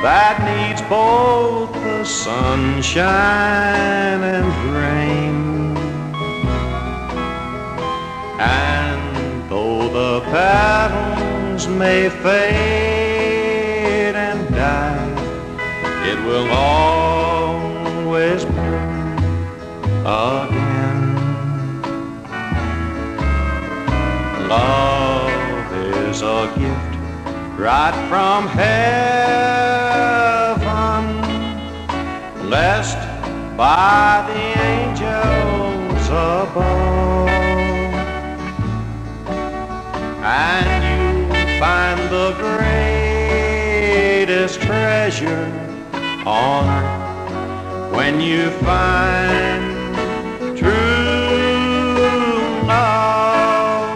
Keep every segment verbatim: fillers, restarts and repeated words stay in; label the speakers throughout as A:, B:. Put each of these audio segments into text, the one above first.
A: that needs both the sunshine and rain. And though the petals may fade and die, it will always bloom again. Love is a gift right from heaven, blessed by the angels above. And you find the greatest treasure on earth when you find true love.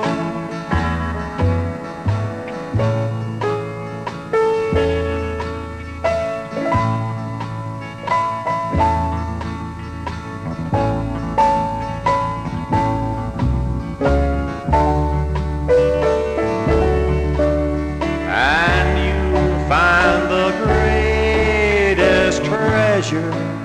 A: And you find the greatest treasure